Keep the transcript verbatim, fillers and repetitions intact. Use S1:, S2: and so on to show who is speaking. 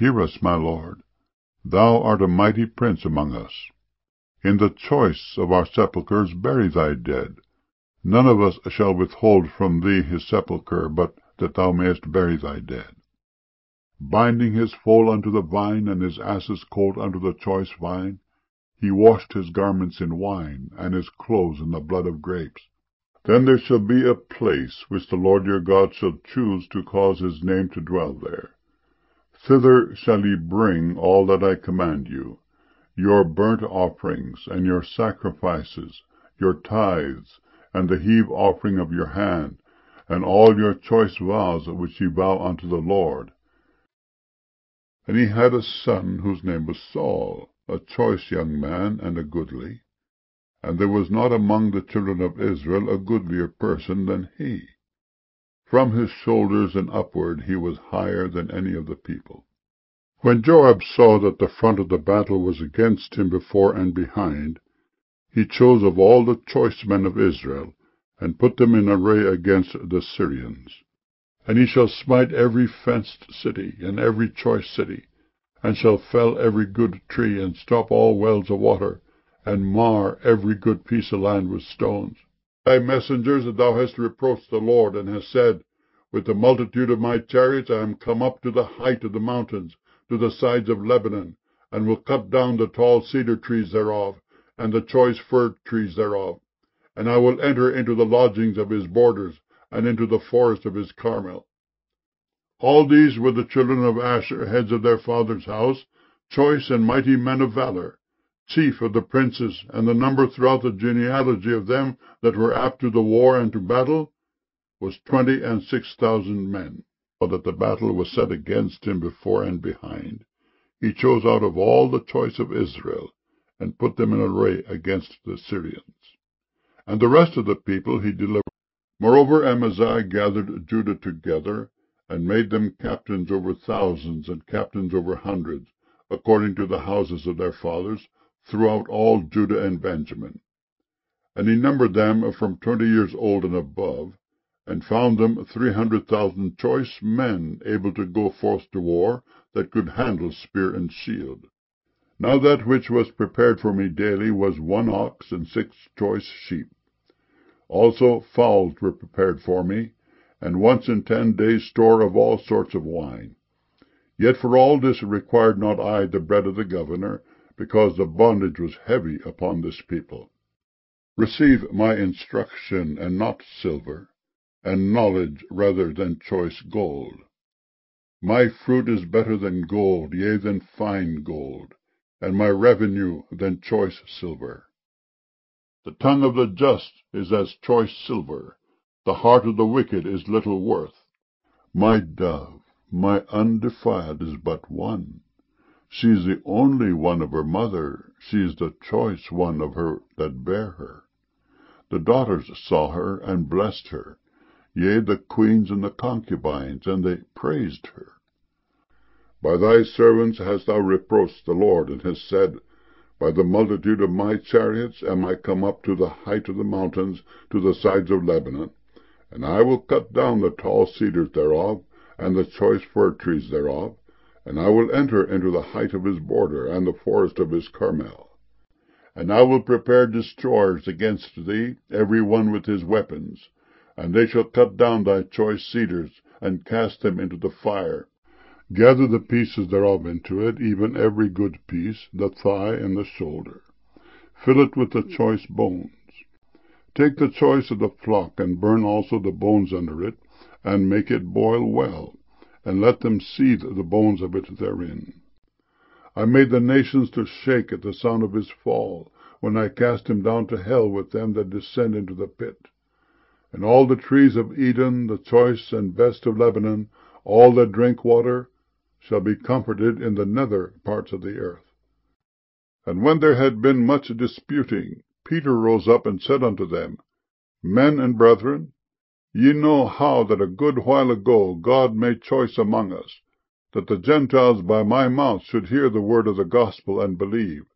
S1: Hear us, my Lord. Thou art a mighty prince among us. In the choice of our sepulchres bury thy dead. None of us shall withhold from thee his sepulchre, but that thou mayest bury thy dead. Binding his foal unto the vine, and his ass's colt unto the choice vine, he washed his garments in wine, and his clothes in the blood of grapes. Then there shall be a place which the Lord your God shall choose to cause his name to dwell there. Thither shall ye bring all that I command you, your burnt offerings, and your sacrifices, your tithes, and the heave offering of your hand, and all your choice vows which ye vow unto the Lord. And he had a son whose name was Saul, a choice young man, and a goodly. And there was not among the children of Israel a goodlier person than he. From his shoulders and upward he was higher than any of the people. When Joab saw that the front of the battle was against him before and behind, he chose of all the choice men of Israel, and put them in array against the Syrians. And he shall smite every fenced city, and every choice city, and shall fell every good tree, and stop all wells of water, and mar every good piece of land with stones. Thy messengers that thou hast reproached the Lord, and hast said, With the multitude of my chariots I am come up to the height of the mountains, to the sides of Lebanon, and will cut down the tall cedar trees thereof, and the choice fir trees thereof. And I will enter into the lodgings of his borders, and into the forest of his Carmel. All these were the children of Asher, heads of their father's house, choice and mighty men of valor, chief of the princes, and the number throughout the genealogy of them that were apt to the war and to battle was twenty and six thousand men. For that the battle was set against him before and behind, he chose out of all the choice of Israel, and put them in array against the Syrians. And the rest of the people he delivered. Moreover Amaziah gathered Judah together, and made them captains over thousands, and captains over hundreds, according to the houses of their fathers, throughout all Judah and Benjamin. And he numbered them from twenty years old and above, and found them three hundred thousand choice men, able to go forth to war, that could handle spear and shield. Now that which was prepared for me daily was one ox and six choice sheep. Also fowls were prepared for me, and once in ten days store of all sorts of wine. Yet for all this required not I the bread of the governor, because the bondage was heavy upon this people. Receive my instruction, and not silver, and knowledge rather than choice gold. My fruit is better than gold, yea, than fine gold, and my revenue than choice silver. The tongue of the just is as choice silver, the heart of the wicked is little worth. My dove, my undefiled, is but one. She is the only one of her mother, she is the choice one of her that bare her. The daughters saw her, and blessed her, yea, the queens and the concubines, and they praised her. By thy servants hast thou reproached the Lord, and hast said, By the multitude of my chariots am I come up to the height of the mountains, to the sides of Lebanon, and I will cut down the tall cedars thereof, and the choice fir trees thereof, and I will enter into the height of his border, and the forest of his Carmel. And I will prepare destroyers against thee, every one with his weapons, and they shall cut down thy choice cedars, and cast them into the fire. Gather the pieces thereof into it, even every good piece, the thigh and the shoulder. Fill it with the choice bones. Take the choice of the flock, and burn also the bones under it, and make it boil well, and let them seethe the bones of it therein. I made the nations to shake at the sound of his fall, when I cast him down to hell with them that descend into the pit. And all the trees of Eden, the choice and best of Lebanon, all that drink water, shall be comforted in the nether parts of the earth. And when there had been much disputing, Peter rose up and said unto them, Men and brethren, ye know how that a good while ago God made choice among us, that the Gentiles by my mouth should hear the word of the gospel and believe.